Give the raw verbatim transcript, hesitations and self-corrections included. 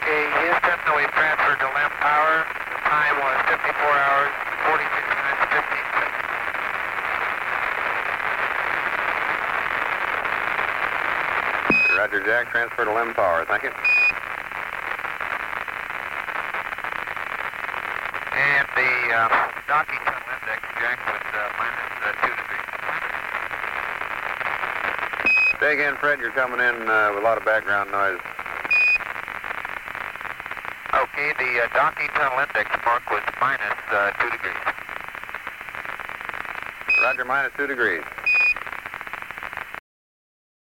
Okay, Houston, we've transferred to Lem Power. The time was fifty-four hours, forty-six minutes, fifteen seconds. Roger, Jack. Transfer to Lem Power. Thank you. And the uh, docking tunnel index, Jack, with uh, minus uh, two degrees. Say again, Fred. You're coming in uh, with a lot of background noise. Okay, the uh, docking tunnel index mark was minus uh, two degrees. Roger, minus two degrees.